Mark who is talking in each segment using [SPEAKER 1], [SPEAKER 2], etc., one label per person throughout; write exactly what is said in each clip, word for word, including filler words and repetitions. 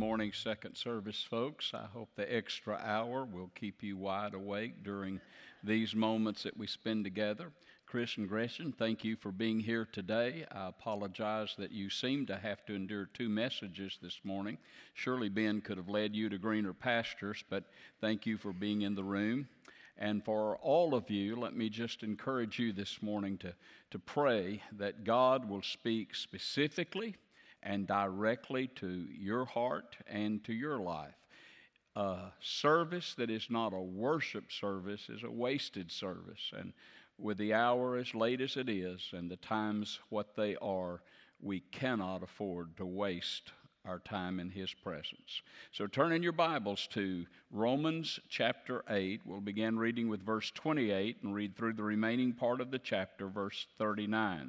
[SPEAKER 1] morning, second service folks. I hope the extra hour will keep you wide awake during these moments that we spend together. Chris and Gretchen, thank you for being here today. I apologize that you seem to have to endure two messages this morning. Surely Ben could have led you to greener pastures, but thank you for being in the room. And for all of you, let me just encourage you this morning to, to pray that God will speak specifically and directly to your heart and to your life. A service that is not a worship service is a wasted service. And with the hour as late as it is and the times what they are, we cannot afford to waste our time in His presence. So turn in your Bibles to Romans chapter eight. We'll begin reading with verse twenty-eight and read through the remaining part of the chapter, verse thirty-nine.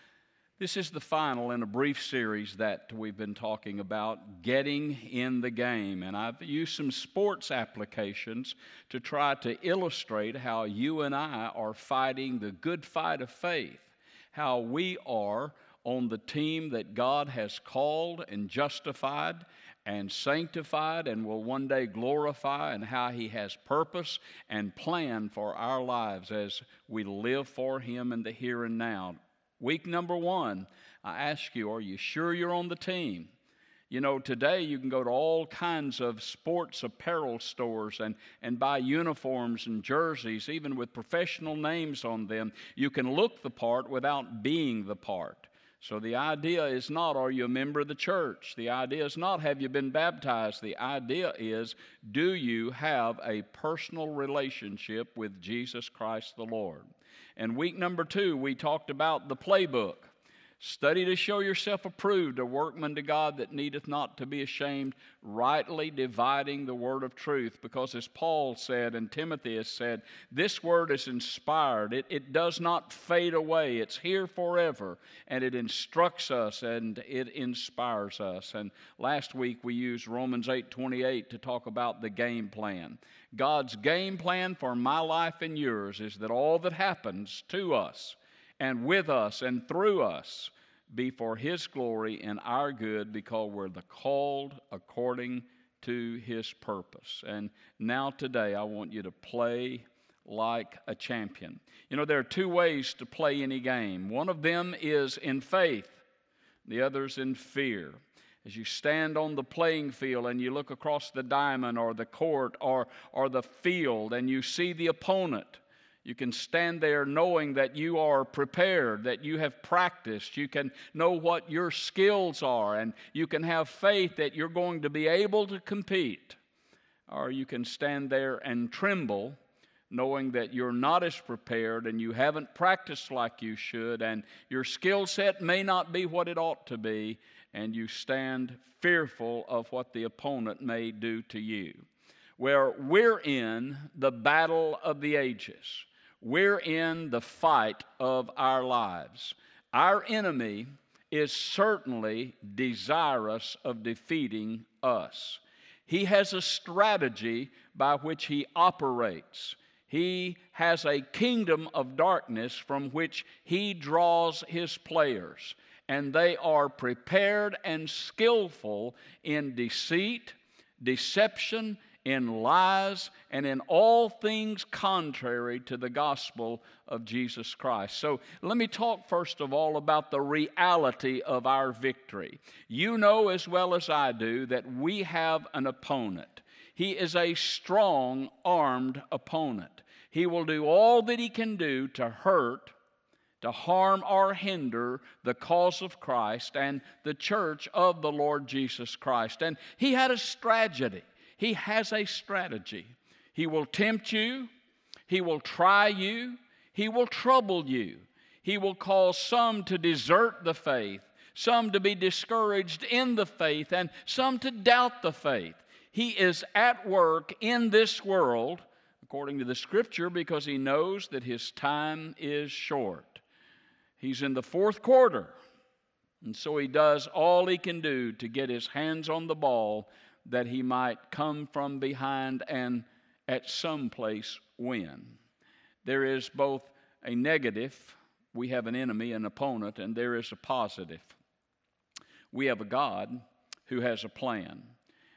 [SPEAKER 1] This is the final in a brief series that we've been talking about, getting in the game. And I've used some sports applications to try to illustrate how you and I are fighting the good fight of faith, how we are on the team that God has called and justified and sanctified and will one day glorify, and how He has purpose and plan for our lives as we live for Him in the here and now. Week number one, I ask you, are you sure you're on the team? You know, today you can go to all kinds of sports apparel stores and, and buy uniforms and jerseys, even with professional names on them. You can look the part without being the part. So the idea is not, are you a member of the church? The idea is not, have you been baptized? The idea is, do you have a personal relationship with Jesus Christ the Lord? And week number two, we talked about the playbook. Study to show yourself approved, a workman to God that needeth not to be ashamed, rightly dividing the word of truth. Because as Paul said and Timothy has said, this word is inspired. It, it does not fade away. It's here forever. And it instructs us and it inspires us. And last week we used Romans eight twenty-eight to talk about the game plan. God's game plan for my life and yours is that all that happens to us and with us and through us be for His glory and our good, because we're the called according to His purpose. And now today I want you to play like a champion. You know, there are two ways to play any game. One of them is in faith, the other's in fear. As you stand on the playing field and you look across the diamond or the court or, or the field and you see the opponent, you can stand there knowing that you are prepared, that you have practiced. You can know what your skills are, and you can have faith that you're going to be able to compete. Or you can stand there and tremble, knowing that you're not as prepared and you haven't practiced like you should, and your skill set may not be what it ought to be, and you stand fearful of what the opponent may do to you. Well, we're in the battle of the ages. We're in the fight of our lives. Our enemy is certainly desirous of defeating us. He has a strategy by which he operates. He has a kingdom of darkness from which he draws his players, and they are prepared and skillful in deceit, deception, in lies, and in all things contrary to the gospel of Jesus Christ. So let me talk first of all about the reality of our victory. You know as well as I do that we have an opponent. He is a strong, armed opponent. He will do all that he can do to hurt, to harm or hinder the cause of Christ and the church of the Lord Jesus Christ. And he had a strategy. He has a strategy. He will tempt you. He will try you. He will trouble you. He will cause some to desert the faith, some to be discouraged in the faith, and some to doubt the faith. He is at work in this world, according to the Scripture, because he knows that his time is short. He's in the fourth quarter, and so he does all he can do to get his hands on the ball that he might come from behind and at some place win. There is both a negative, we have an enemy, an opponent, and there is a positive. We have a God who has a plan.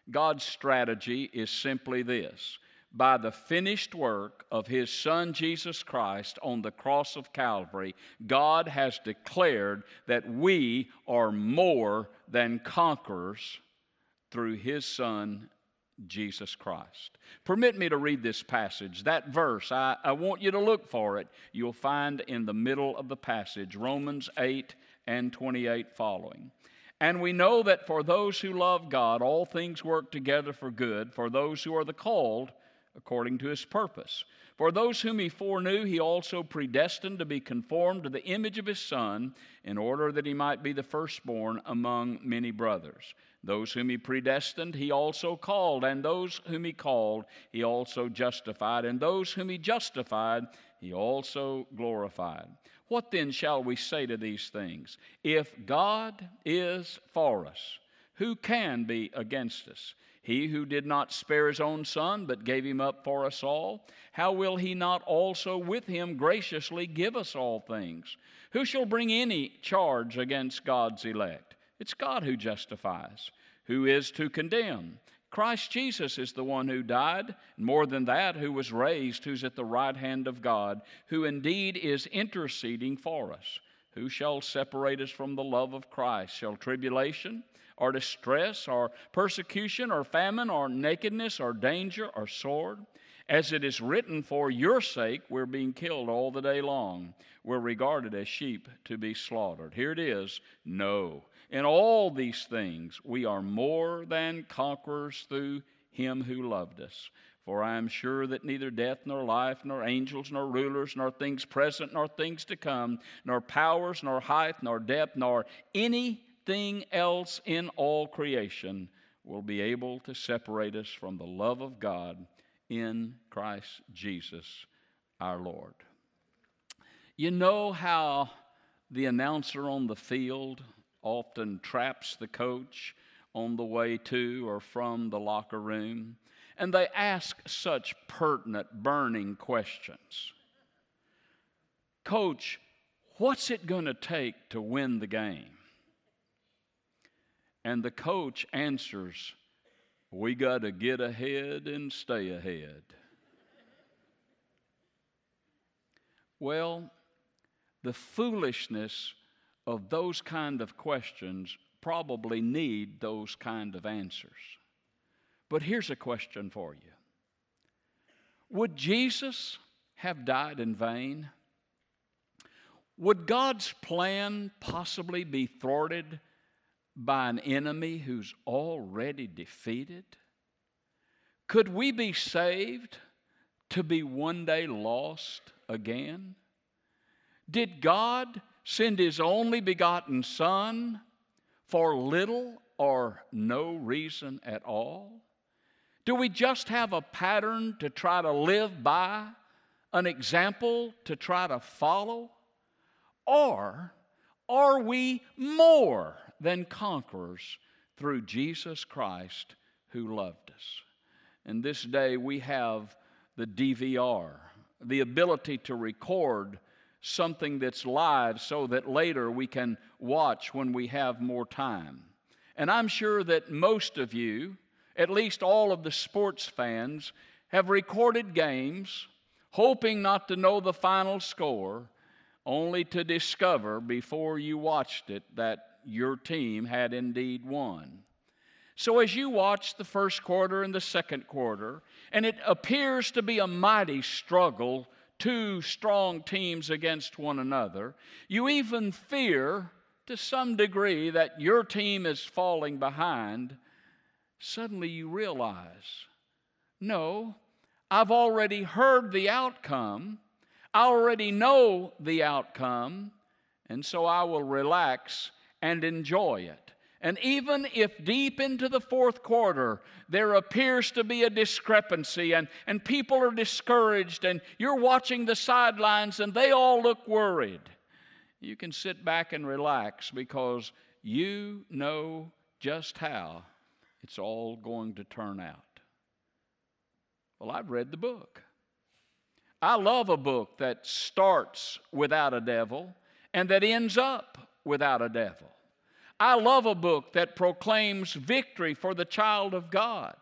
[SPEAKER 1] God's strategy is simply this: by the finished work of His Son Jesus Christ on the cross of Calvary, God has declared that we are more than conquerors through His Son Jesus Christ. Permit me to read this passage. That verse, I, I want you to look for it. You'll find in the middle of the passage, Romans eight and twenty-eight following. And we know that for those who love God, all things work together for good, for those who are the called according to His purpose. For those whom He foreknew, He also predestined to be conformed to the image of His Son, in order that He might be the firstborn among many brothers. Those whom He predestined, He also called, and those whom He called, He also justified, and those whom He justified, He also glorified. What then shall we say to these things? If God is for us, who can be against us? He who did not spare His own Son, but gave Him up for us all, how will He not also with Him graciously give us all things? Who shall bring any charge against God's elect? It's God who justifies. Who is to condemn? Christ Jesus is the one who died, and more than that, who was raised, who's at the right hand of God, who indeed is interceding for us. Who shall separate us from the love of Christ? Shall tribulation, or distress, or persecution, or famine, or nakedness, or danger, or sword? As it is written, for your sake we're being killed all the day long. We're regarded as sheep to be slaughtered. Here it is. No. In all these things we are more than conquerors through Him who loved us. For I am sure that neither death, nor life, nor angels, nor rulers, nor things present, nor things to come, nor powers, nor height, nor depth, nor anything else in all creation will be able to separate us from the love of God in Christ Jesus our Lord. You know how the announcer on the field often traps the coach on the way to or from the locker room, and they ask such pertinent, burning questions. Coach, what's it going to take to win the game? And the coach answers, we got to get ahead and stay ahead. Well, the foolishness of those kind of questions probably need those kind of answers. But here's a question for you. Would Jesus have died in vain? Would God's plan possibly be thwarted by an enemy who's already defeated? Could we be saved to be one day lost again? Did God send His only begotten Son for little or no reason at all? Do we just have a pattern to try to live by, an example to try to follow? Or are we more than conquerors through Jesus Christ who loved us? And this day we have the D V R, the ability to record something that's live so that later we can watch when we have more time. And I'm sure that most of you, at least all of the sports fans, have recorded games hoping not to know the final score, only to discover before you watched it that your team had indeed won. So as you watch the first quarter and the second quarter, and it appears to be a mighty struggle, two strong teams against one another, you even fear to some degree that your team is falling behind. Suddenly you realize, no, I've already heard the outcome. I already know the outcome, and so I will relax and enjoy it. And even if deep into the fourth quarter there appears to be a discrepancy and, and people are discouraged and you're watching the sidelines and they all look worried, you can sit back and relax because you know just how it's all going to turn out. Well, I've read the book. I love a book that starts without a devil and that ends up without a devil. I love a book that proclaims victory for the child of God.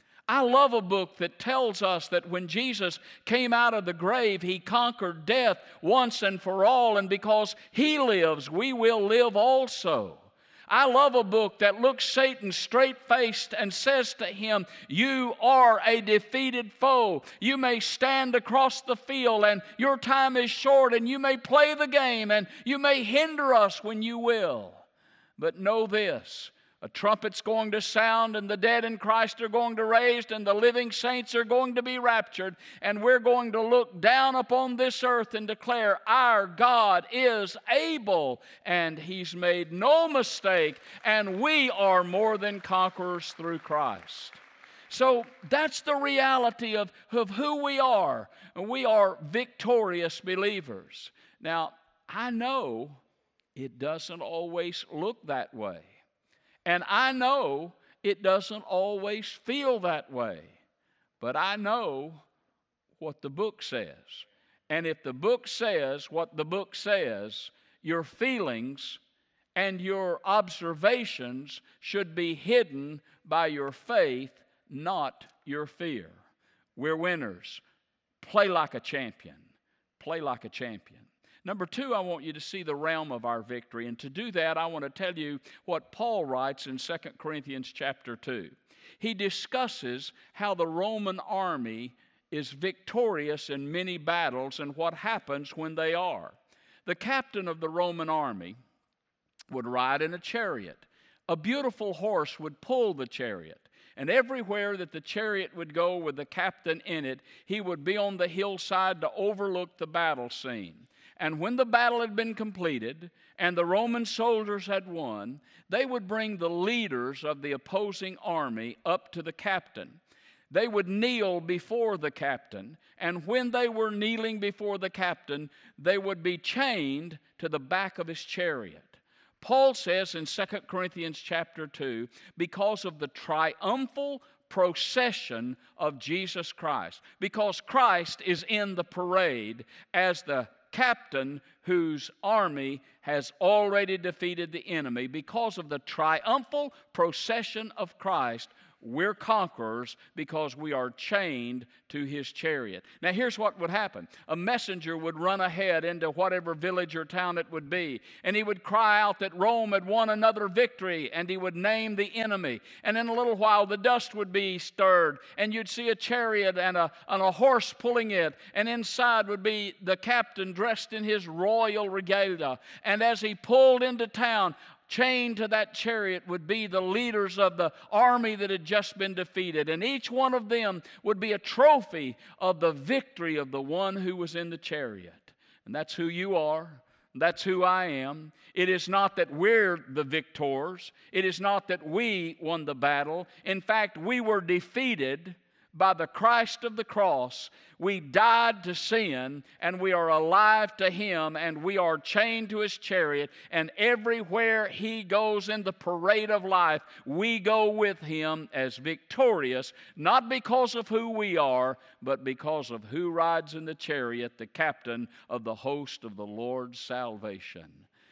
[SPEAKER 1] I love a book that tells us that when Jesus came out of the grave, He conquered death once and for all, and because He lives, we will live also. I love a book that looks Satan straight-faced and says to him, you are a defeated foe. You may stand across the field and your time is short, and you may play the game and you may hinder us when you will. But know this, a trumpet's going to sound, and the dead in Christ are going to raise, and the living saints are going to be raptured, and we're going to look down upon this earth and declare our God is able, and He's made no mistake, and we are more than conquerors through Christ. So that's the reality of, of who we are. We are victorious believers. Now, I know it doesn't always look that way. And I know it doesn't always feel that way. But I know what the book says. And if the book says what the book says, your feelings and your observations should be hidden by your faith, not your fear. We're winners. Play like a champion. Play like a champion. Number two, I want you to see the realm of our victory. And to do that, I want to tell you what Paul writes in Second Corinthians chapter two. He discusses how the Roman army is victorious in many battles and what happens when they are. The captain of the Roman army would ride in a chariot. A beautiful horse would pull the chariot. And everywhere that the chariot would go with the captain in it, he would be on the hillside to overlook the battle scene. And when the battle had been completed and the Roman soldiers had won, they would bring the leaders of the opposing army up to the captain. They would kneel before the captain, and when they were kneeling before the captain, they would be chained to the back of his chariot. Paul says in Second Corinthians chapter two, because of the triumphal procession of Jesus Christ, because Christ is in the parade as the captain whose army has already defeated the enemy, because of the triumphal procession of Christ, we're conquerors because we are chained to His chariot. Now here's what would happen. A messenger would run ahead into whatever village or town it would be, and he would cry out that Rome had won another victory, and he would name the enemy. And in a little while the dust would be stirred, and you'd see a chariot and a, and a horse pulling it, and inside would be the captain dressed in his royal regalia. And as he pulled into town, chained to that chariot would be the leaders of the army that had just been defeated. And each one of them would be a trophy of the victory of the one who was in the chariot. And that's who you are. That's who I am. It is not that we're the victors. It is not that we won the battle. In fact, we were defeated by the Christ of the cross. We died to sin, and we are alive to Him, and we are chained to His chariot, and everywhere He goes in the parade of life, we go with Him as victorious, not because of who we are, but because of who rides in the chariot, the captain of the host of the Lord's salvation.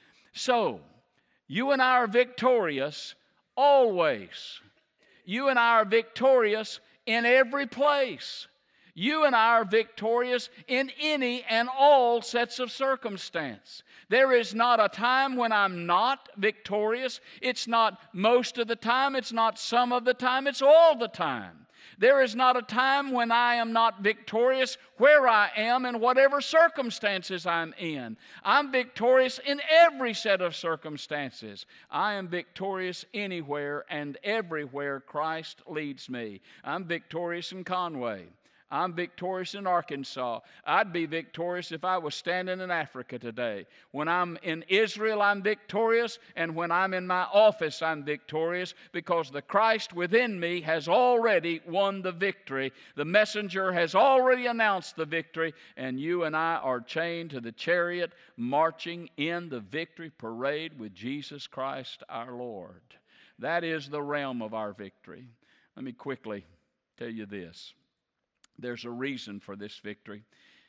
[SPEAKER 1] So, you and I are victorious always. You and I are victorious in every place. You and I are victorious in any and all sets of circumstance. There is not a time when I'm not victorious. It's not most of the time. It's not some of the time. It's all the time. There is not a time when I am not victorious where I am in whatever circumstances I'm in. I'm victorious in every set of circumstances. I am victorious anywhere and everywhere Christ leads me. I'm victorious in Conway. I'm victorious in Arkansas. I'd be victorious if I was standing in Africa today. When I'm in Israel, I'm victorious, and when I'm in my office, I'm victorious, because the Christ within me has already won the victory. The messenger has already announced the victory, and you and I are chained to the chariot, marching in the victory parade with Jesus Christ our Lord. That is the realm of our victory. Let me quickly tell you this. There's a reason for this victory.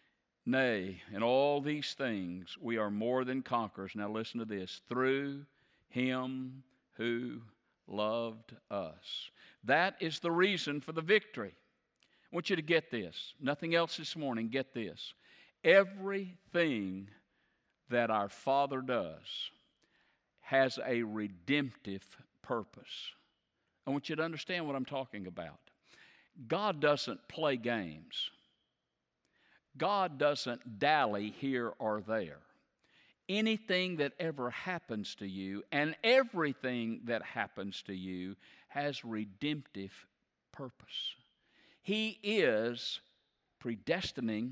[SPEAKER 1] Nay, in all these things we are more than conquerors. Now listen to this. Through Him who loved us. That is the reason for the victory. I want you to get this. Nothing else this morning. Get this. Everything that our Father does has a redemptive purpose. I want you to understand what I'm talking about. God doesn't play games. God doesn't dally here or there. Anything that ever happens to you and everything that happens to you has redemptive purpose. He is predestining,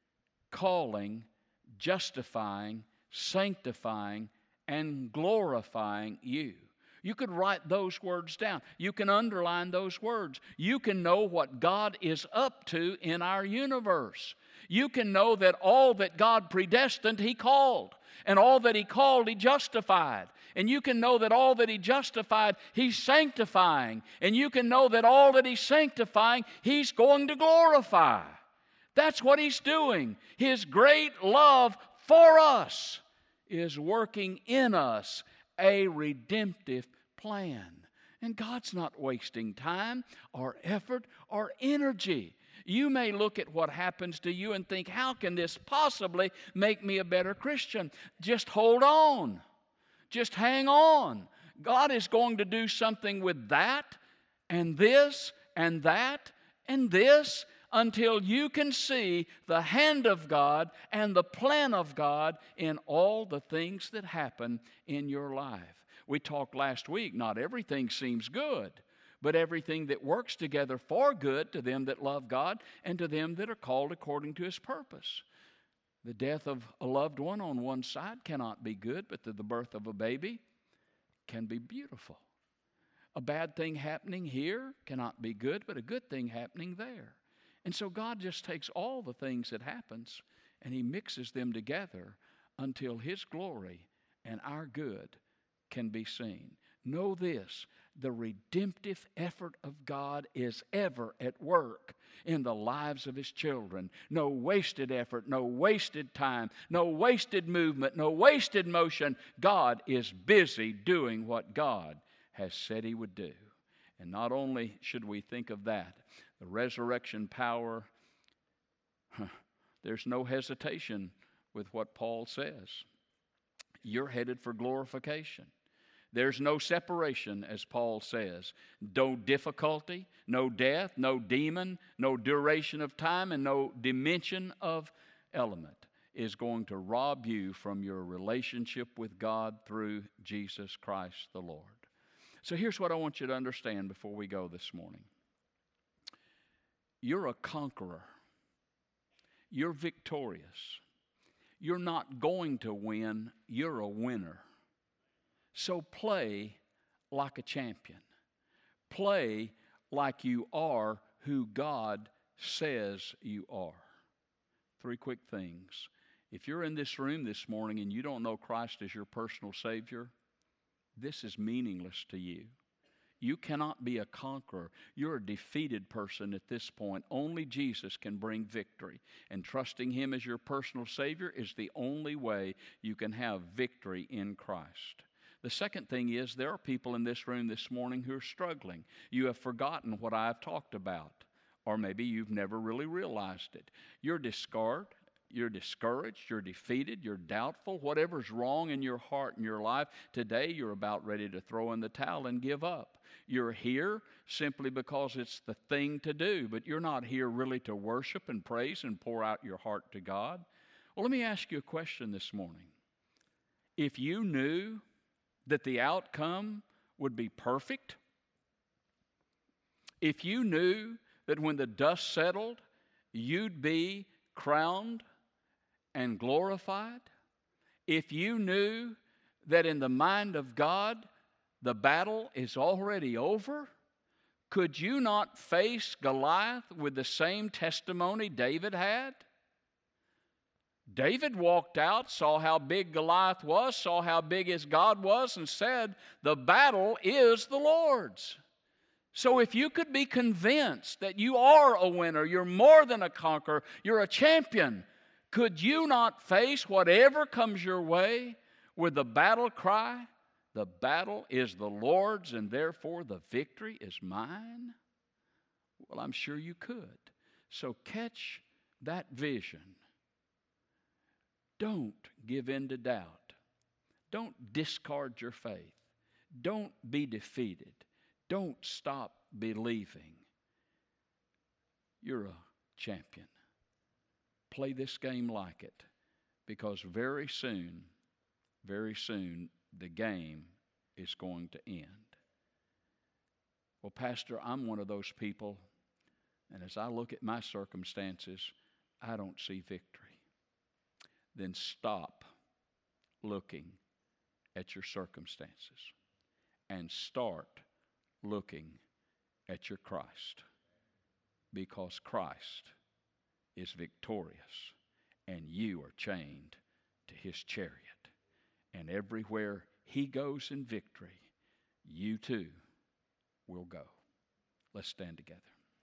[SPEAKER 1] calling, justifying, sanctifying, and glorifying you. You could write those words down. You can underline those words. You can know what God is up to in our universe. You can know that all that God predestined, He called. And all that He called, He justified. And you can know that all that He justified, He's sanctifying. And you can know that all that He's sanctifying, He's going to glorify. That's what He's doing. His great love for us is working in us a redemptive plan. And God's not wasting time or effort or energy. You may look at what happens to you and think, how can this possibly make me a better Christian? Just hold on. Just hang on. God is going to do something with that and this and that and this until you can see the hand of God and the plan of God in all the things that happen in your life. We talked last week, not everything seems good, but everything that works together for good to them that love God and to them that are called according to His purpose. The death of a loved one on one side cannot be good, but the birth of a baby can be beautiful. A bad thing happening here cannot be good, but a good thing happening there. And so God just takes all the things that happens and He mixes them together until His glory and our good can be seen. Know this, the redemptive effort of God is ever at work in the lives of His children. No wasted effort, no wasted time, no wasted movement, no wasted motion. God is busy doing what God has said He would do. And not only should we think of that, the resurrection power, huh, there's no hesitation with what Paul says. You're headed for glorification. There's no separation, as Paul says. No difficulty, no death, no demon, no duration of time, and no dimension of element is going to rob you from your relationship with God through Jesus Christ the Lord. So here's what I want you to understand before we go this morning. You're a conqueror. You're victorious. You're not going to win. You're a winner. So play like a champion. Play like you are who God says you are. Three quick things. If you're in this room this morning and you don't know Christ as your personal Savior, this is meaningless to you. You cannot be a conqueror. You're a defeated person at this point. Only Jesus can bring victory. And trusting Him as your personal Savior is the only way you can have victory in Christ. The second thing is there are people in this room this morning who are struggling. You have forgotten what I've talked about. Or maybe you've never really realized it. You're discarded. You're discouraged, you're defeated, you're doubtful. Whatever's wrong in your heart and your life, today you're about ready to throw in the towel and give up. You're here simply because it's the thing to do, but you're not here really to worship and praise and pour out your heart to God. Well, let me ask you a question this morning. If you knew that the outcome would be perfect, if you knew that when the dust settled, you'd be crowned and glorified, if you knew that in the mind of God the battle is already over, could you not face Goliath with the same testimony David had? David walked out, saw how big Goliath was, saw how big his God was, and said, the battle is the Lord's. So if you could be convinced that you are a winner, you're more than a conqueror, you're a champion, could you not face whatever comes your way with the battle cry, The battle is the Lord's, and therefore the victory is mine? Well, I'm sure you could. So catch that vision. Don't give in to doubt. Don't discard your faith. Don't be defeated. Don't stop believing. You're a champion. Play this game like it, because very soon, very soon, the game is going to end. Well, Pastor, I'm one of those people, and as I look at my circumstances, I don't see victory. Then stop looking at your circumstances and start looking at your Christ, because Christ is victorious and you are chained to his chariot. And everywhere he goes in victory, you too will go. Let's stand together.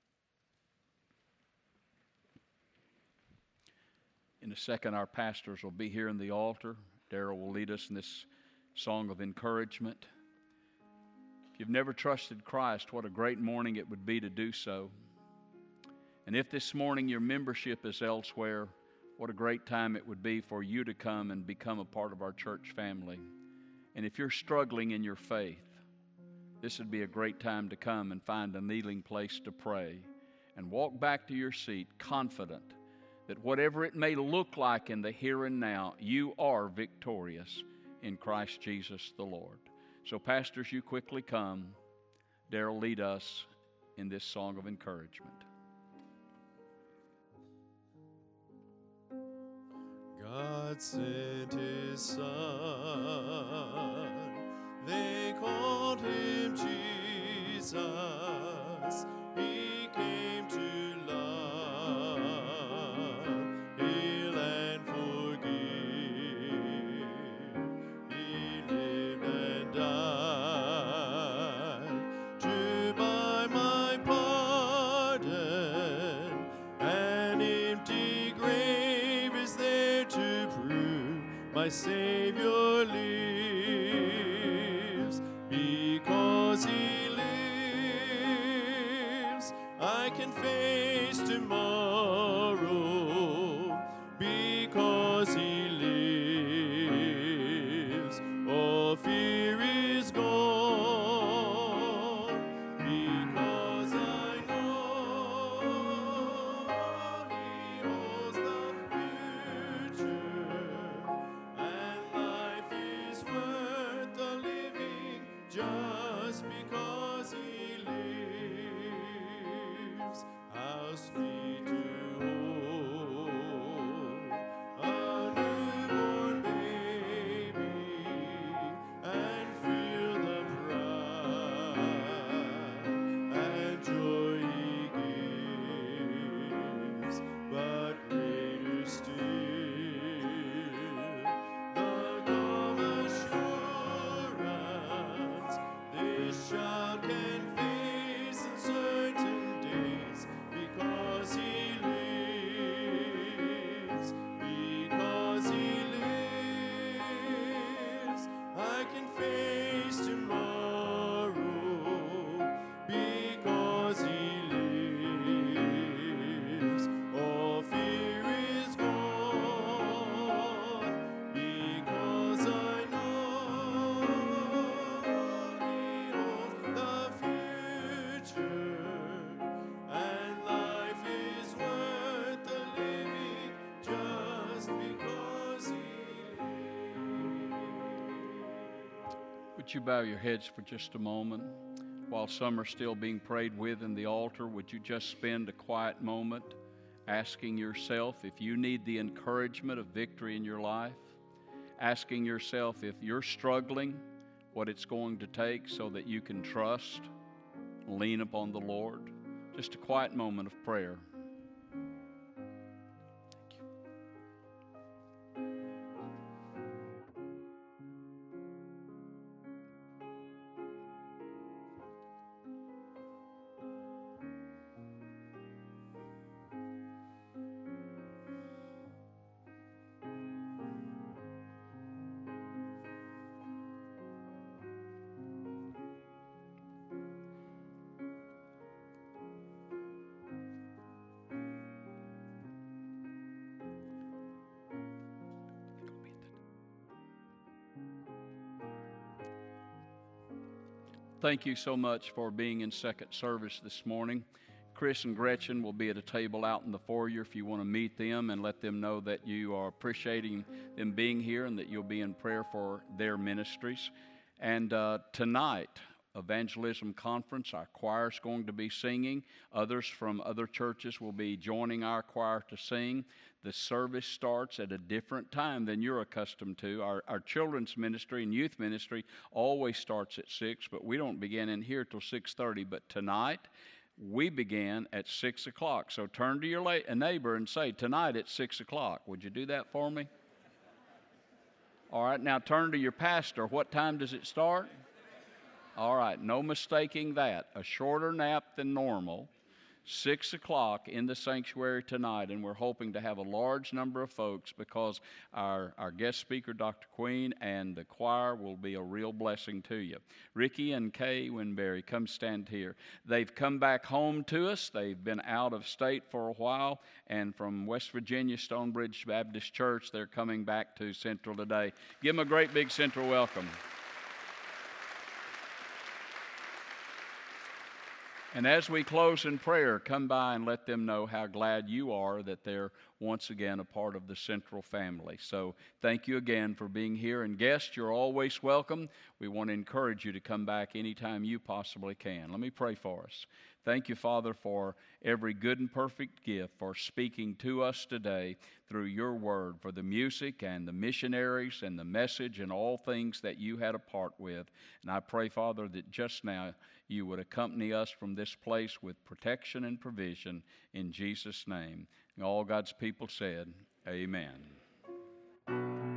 [SPEAKER 1] In a second, our pastors will be here in the altar. Darrell will lead us in this song of encouragement. If you've never trusted Christ, what a great morning it would be to do so. And if this morning your membership is elsewhere, what a great time it would be for you to come and become a part of our church family. And if you're struggling in your faith, this would be a great time to come and find a kneeling place to pray and walk back to your seat confident that whatever it may look like in the here and now, you are victorious in Christ Jesus the Lord. So pastors, you quickly come. Darrell, lead us in this song of encouragement.
[SPEAKER 2] God sent his Son, they called him Jesus. He came to love, heal and forgive. He lived and died to buy my pardon. An empty grave is there to prove my Savior lives. Because he lives, I can face tomorrow. Because he lives, all fear is gone. Because I know he holds the future, and life is worth the living just because he lives. How sweet to hold a newborn baby and feel the pride and joy he gives. But greater still, the calm assurance this child can face in certain days, because he lives, because he lives, I can face tomorrow. Because he lives, all fear is gone. Because I know he holds the future, and life is worth the living just because he lives.
[SPEAKER 1] Would you bow your heads for just a moment? While some are still being prayed with in the altar, would you just spend a quiet moment asking yourself if you need the encouragement of victory in your life? Asking yourself if you're struggling, what it's going to take so that you can trust, lean upon the Lord. Just a quiet moment of prayer. Thank you so much for being in second service this morning. Chris and Gretchen will be at a table out in the foyer if you want to meet them and let them know that you are appreciating them being here and that you'll be in prayer for their ministries. And uh, tonight, Evangelism Conference, our choir's going to be singing. Others from other churches will be joining our choir to sing. The service starts at a different time than you're accustomed to. Our, our children's ministry and youth ministry always starts at six, but we don't begin in here till six thirty. But tonight, we begin at six o'clock. So turn to your la- a neighbor and say, tonight at six o'clock. Would you do that for me? All right, now turn to your pastor. What time does it start? All right, no mistaking that. A shorter nap than normal. Six o'clock in the sanctuary tonight, and we're hoping to have a large number of folks because our, our guest speaker, Doctor Queen, and the choir will be a real blessing to you. Ricky and Kay Winberry, come stand here. They've come back home to us. They've been out of state for a while, and from West Virginia, Stonebridge Baptist Church, they're coming back to Central today. Give them a great big Central welcome. And as we close in prayer, come by and let them know how glad you are that they're once again a part of the Central family. So thank you again for being here. And guests, you're always welcome. We want to encourage you to come back anytime you possibly can. Let me pray for us. Thank you, Father, for every good and perfect gift, for speaking to us today through your word, for the music and the missionaries and the message and all things that you had a part with. And I pray, Father, that just now you would accompany us from this place with protection and provision in Jesus' name. And all God's people said, amen.